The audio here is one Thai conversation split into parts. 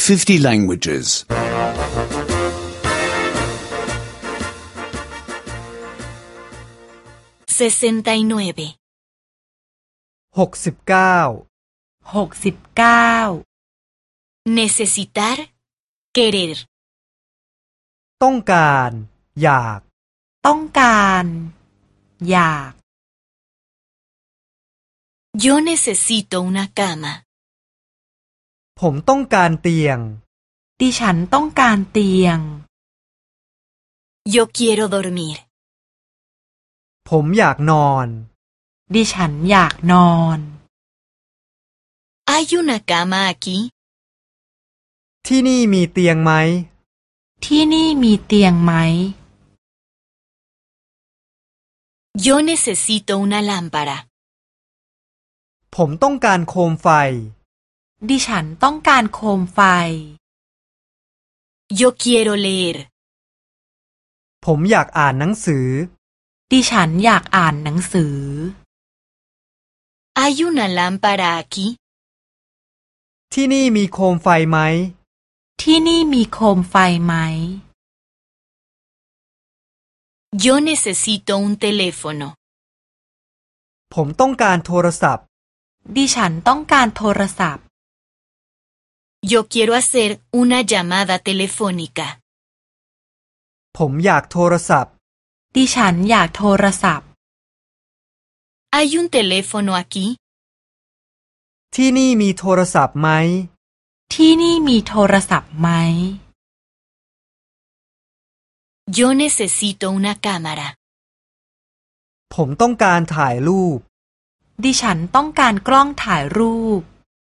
50 languages. 69 69 necesitar querer ต้องการอยากต้องการอยาก yo necesito una cama ผมต้องการเตียงดิฉันต้องการเตียง yo quiero dormir ผมอยากนอนดิฉันอยากนอน hay una cama aquí ที่นี่มีเตียงไหมที่นี่มีเตียงไหม yo necesito una lámpara ผมต้องการโคมไฟดิฉันต้องการโคมไฟ yo quiero leer ผมอยากอ่านหนังสือดิฉันอยากอ่านหนังสือ hay una lámpara aquí ที่นี่มีโคมไฟไหมที่นี่มีโคมไฟไหม yo necesito un teléfono ผมต้องการโทรศัพท์ดิฉันต้องการโทรศัพท์ yo quiero hacer una llamada telefónica ผมอยากโทรศัพท์ดิฉันอยากโทรศัพท์ hay un teléfono aquí ที่นี่มีโทรศัพท์ไหมที่นี่มีโทรศัพท์ไหม yo necesito una cámara ผมต้องการถ่ายรูปดิฉันต้องการกล้องถ่ายรูป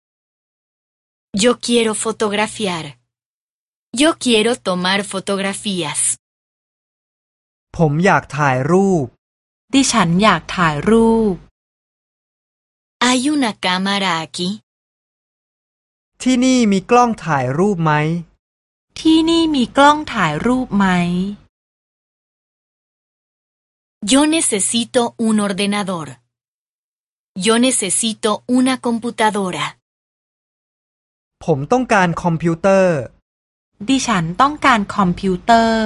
yo quiero fotografiar yo quiero tomar fotografías ผมอยากถ่ายรูปดิฉันอยากถ่ายรูป hay una cámara aquí ที่นี่มีกล้องถ่ายรูปไหมที่นี่มีกล้องถ่ายรูปไหม yo necesito un ordenador yo necesito una computadora ผมต้องการคอมพิวเตอร์ดิฉันต้องการคอมพิวเตอร์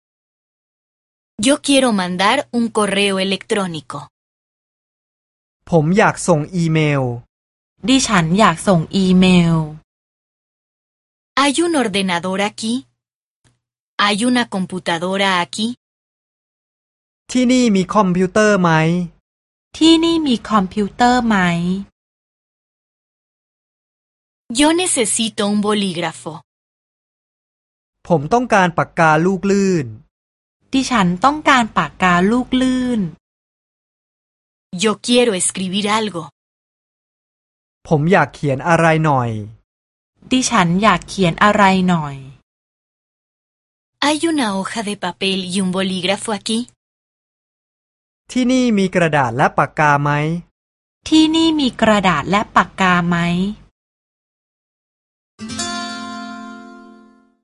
yo quiero mandar un correo electrónico ผมอยากส่งอีเมลดิฉันอยากส่งอีเมล hay un ordenador aquí hay una computadora aquí ที่นี่มีคอมพิวเตอร์ไหมที่นี่มีคอมพิวเตอร์ไหม yo necesito un bolígrafo ผมต้องการปากกาลูกลื่นดิฉันต้องการปากกาลูกลื่น yo quiero escribir algo ผมอยากเขียนอะไรหน่อยดิฉันอยากเขียนอะไรหน่อย hay una hoja de papel y un bolígrafo aquí ที่นี่มีกระดาษและปากกาไหมที่นี่มีกระดาษและปากกาไหม